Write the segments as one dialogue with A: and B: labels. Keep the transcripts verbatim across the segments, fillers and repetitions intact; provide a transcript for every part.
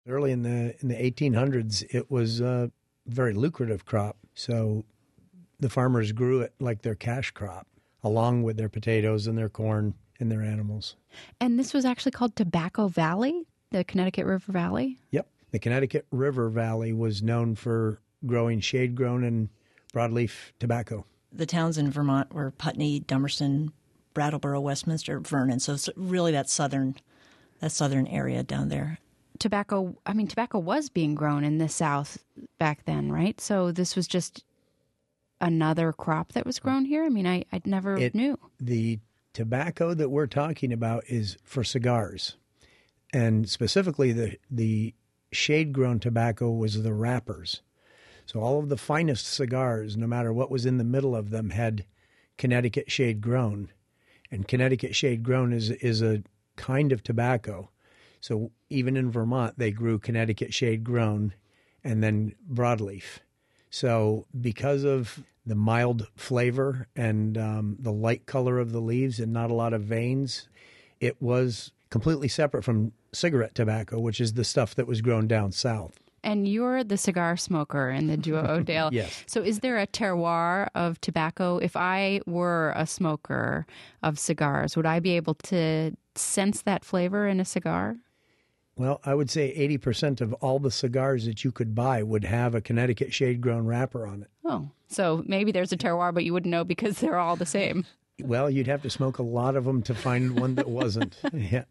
A: Early in the in the eighteen hundreds, it was a very lucrative crop. So the farmers grew it like their cash crop, along with their potatoes and their corn and their animals.
B: And this was actually called Tobacco Valley, the Connecticut River Valley?
A: Yep. The Connecticut River Valley was known for growing shade-grown and broadleaf tobacco.
C: The towns in Vermont were Putney, Dummerston, Brattleboro, Westminster, Vernon. So it's really that southern, that southern area down there.
B: Tobacco, I mean, tobacco was being grown in the South back then, right? So this was just another crop that was grown here? I mean, I I never
A: it,
B: knew.
A: The tobacco that we're talking about is for cigars. And specifically, the, the shade-grown tobacco was the wrappers. So all of the finest cigars, no matter what was in the middle of them, had Connecticut shade-grown. And Connecticut shade-grown is is a kind of tobacco. So even in Vermont, they grew Connecticut shade-grown and then broadleaf. So because of the mild flavor and um, the light color of the leaves and not a lot of veins, it was completely separate from cigarette tobacco, which is the stuff that was grown down south.
B: And you're the cigar smoker in the duo O'Dale.
A: Yes.
B: So is there a terroir of tobacco? If I were a smoker of cigars, would I be able to sense that flavor in a cigar?
A: Well, I would say eighty percent of all the cigars that you could buy would have a Connecticut shade-grown wrapper on it.
B: Oh, so maybe there's a terroir, but you wouldn't know because they're all the same.
A: Well, you'd have to smoke a lot of them to find one that wasn't. Yeah.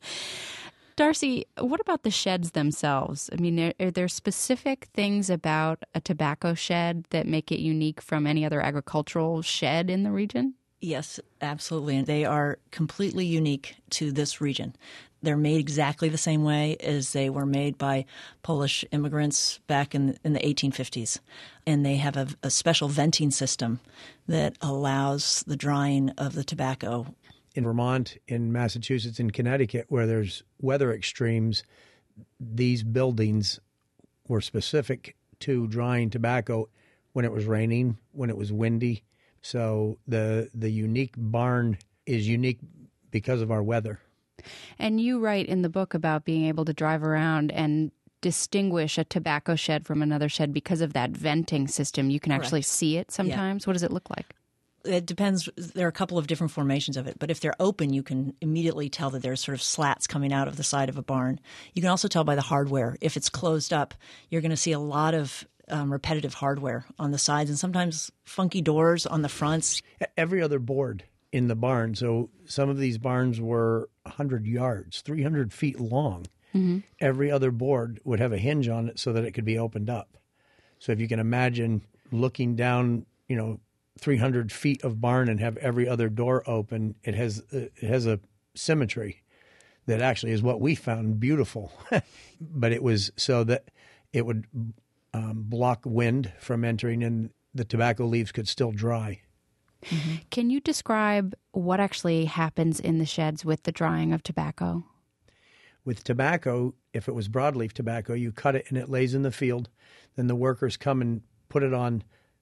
B: Darcy, what about the sheds themselves? I mean, are, are there specific things about a tobacco shed that make it unique from any other agricultural shed in the region?
C: Yes, absolutely. And they are completely unique to this region. They're made exactly the same way as they were made by Polish immigrants back in, in the eighteen fifties. And they have a, a special venting system that allows the drying of the tobacco.
A: In Vermont, in Massachusetts, in Connecticut, where there's weather extremes, these buildings were specific to drying tobacco when it was raining, when it was windy. So the the unique barn is unique because of our weather.
B: And you write in the book about being able to drive around and distinguish a tobacco shed from another shed because of that venting system. You can
C: Correct.
B: Actually see it sometimes. Yeah. What does it look like?
C: It depends. There are a couple of different formations of it, but if they're open, you can immediately tell that there's sort of slats coming out of the side of a barn. You can also tell by the hardware. If it's closed up, you're going to see a lot of um, repetitive hardware on the sides and sometimes funky doors on the fronts.
A: Every other board in the barn. So some of these barns were one hundred yards, three hundred feet long. Mm-hmm. Every other board would have a hinge on it so that it could be opened up. So if you can imagine looking down, you know, three hundred feet of barn and have every other door open, it has it has a symmetry that actually is what we found beautiful. But it was so that it would um, block wind from entering and the tobacco leaves could still dry.
B: Mm-hmm. Can you describe what actually happens in the sheds with the drying of tobacco?
A: With tobacco, if it was broadleaf tobacco, you cut it and it lays in the field. Then the workers come and put it on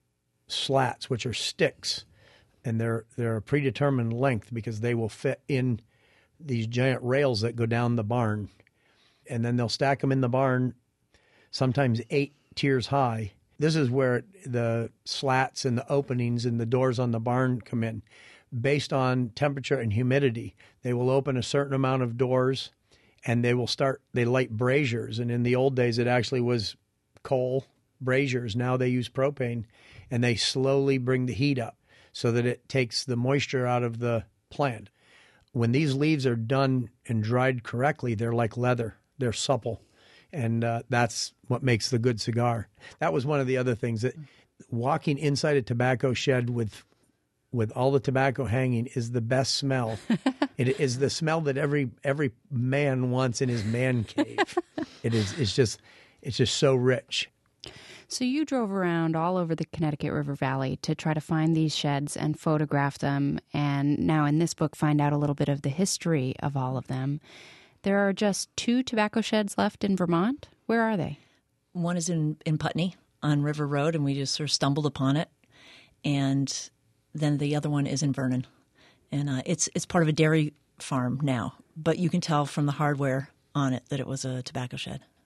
A: slats, which are sticks, and they're they're a predetermined length because they will fit in these giant rails that go down the barn. And then they'll stack them in the barn, sometimes eight tiers high. This is where the slats and the openings and the doors on the barn come in. Based on temperature and humidity, they will open a certain amount of doors, and they will start, they light braziers. And in the old days, it actually was coal braziers. Now they use propane, and they slowly bring the heat up so that it takes the moisture out of the plant. When these leaves are done and dried correctly, they're like leather. They're supple. And uh, that's what makes the good cigar. That was one of the other things, that walking inside a tobacco shed with with all the tobacco hanging is the best smell. It is the smell that every every man wants in his man cave. It is it's just it's just so rich.
B: So you drove around all over the Connecticut River Valley to try to find these sheds and photograph them, and now in this book find out a little bit of the history of all of them. There are just two tobacco sheds left in Vermont. Where are they?
C: One is in, in Putney on River Road, and we just sort of stumbled upon it. And then the other one is in Vernon. And uh, it's it's part of a dairy farm now, but you can tell from the hardware on it that it was a tobacco shed.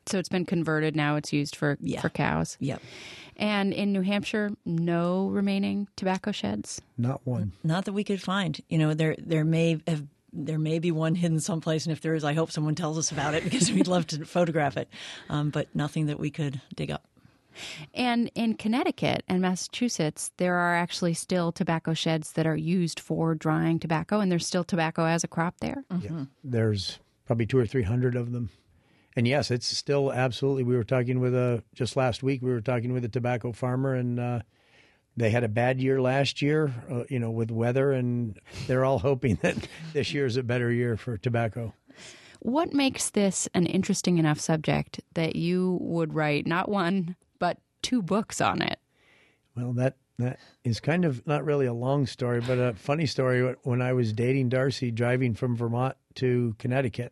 B: So it's been converted. Now it's used for,
C: Yeah.
B: for cows.
C: Yep.
B: And in New Hampshire, no remaining tobacco sheds?
A: Not one.
C: Not that we could find. You know, there there may have there may be one hidden someplace, and if there is, I hope someone tells us about it because we'd love to photograph it. Um, but nothing that we could dig up.
B: And in Connecticut and Massachusetts, there are actually still tobacco sheds that are used for drying tobacco, and there's still tobacco as a crop there.
A: Yeah. There's probably two or three hundred of them. And yes, it's still absolutely. We were talking with a, just last week, we were talking with a tobacco farmer, and uh, they had a bad year last year, uh, you know, with weather, and they're all hoping that this year is a better year for tobacco.
B: What makes this an interesting enough subject that you would write not one, but two books on it?
A: Well, that that is kind of not really a long story, but a funny story. When I was dating Darcy, driving from Vermont to Connecticut,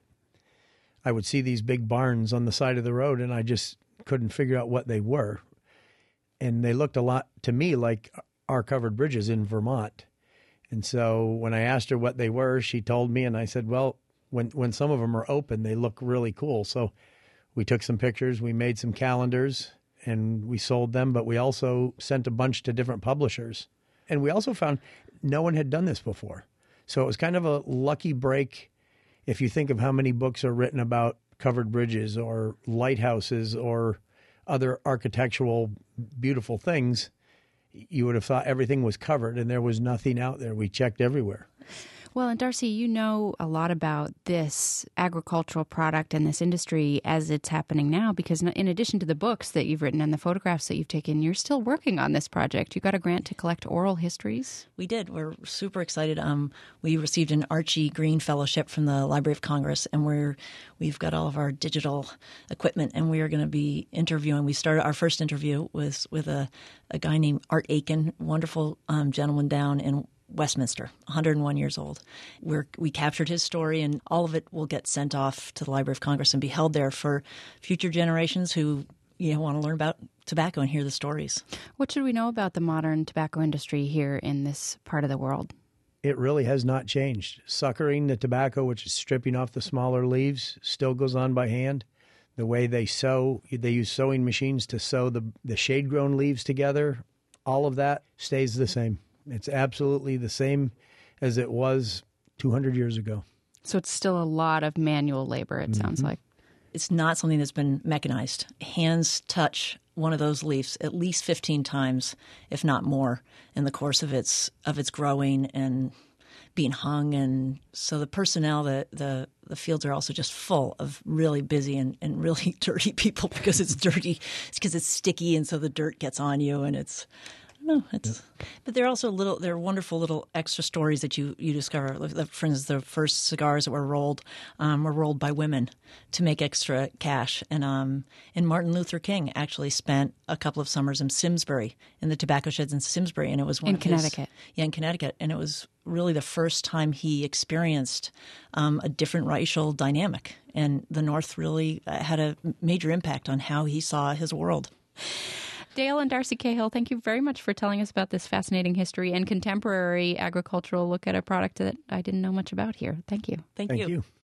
A: I would see these big barns on the side of the road, and I just couldn't figure out what they were. And they looked a lot to me like our covered bridges in Vermont. And so when I asked her what they were, she told me, and I said, well, when when some of them are open, they look really cool. So we took some pictures, we made some calendars, and we sold them, but we also sent a bunch to different publishers. And we also found no one had done this before. So it was kind of a lucky break. If you think of how many books are written about covered bridges or lighthouses or other architectural beautiful things, you would have thought everything was covered and there was nothing out there. We checked everywhere.
B: Well, and Darcy, you know a lot about this agricultural product and this industry as it's happening now, because in addition to the books that you've written and the photographs that you've taken, you're still working on this project. You got a grant to collect oral histories?
C: We did. We're super excited. Um, we received an Archie Green Fellowship from the Library of Congress, and we're we've got all of our digital equipment, and we are going to be interviewing. We started our first interview with with a, a guy named Art Aiken, wonderful um, gentleman down in Westminster, one hundred one years old. We're, we captured his story, and all of it will get sent off to the Library of Congress and be held there for future generations who you know, want to learn about tobacco and hear the stories.
B: What should we know about the modern tobacco industry here in this part of the world?
A: It really has not changed. Suckering the tobacco, which is stripping off the smaller leaves, still goes on by hand. The way they sew, they use sewing machines to sew the, the shade-grown leaves together. All of that stays the same. It's absolutely the same as it was two hundred years ago.
B: So it's still a lot of manual labor, it mm-hmm. sounds like.
C: It's not something that's been mechanized. Hands touch one of those leaves at least fifteen times, if not more, in the course of its of its growing and being hung. And so the personnel, the the, the fields are also just full of really busy and, and really dirty people because it's dirty. It's because it's sticky, and so the dirt gets on you, and it's No, it's, yep. But they're also little. They're wonderful little extra stories that you, you discover. For instance, the first cigars that were rolled um, were rolled by women to make extra cash, and um, and Martin Luther King actually spent a couple of summers in Simsbury, in the tobacco sheds in Simsbury, and it was one
B: in
C: of
B: Connecticut.
C: His, yeah, in Connecticut, and it was really the first time he experienced um, a different racial dynamic, and the North really had a major impact on how he saw his world.
B: Dale and Darcy Cahill, thank you very much for telling us about this fascinating history and contemporary agricultural look at a product that I didn't know much about here. Thank you.
C: Thank,
A: Thank
C: you.
A: you.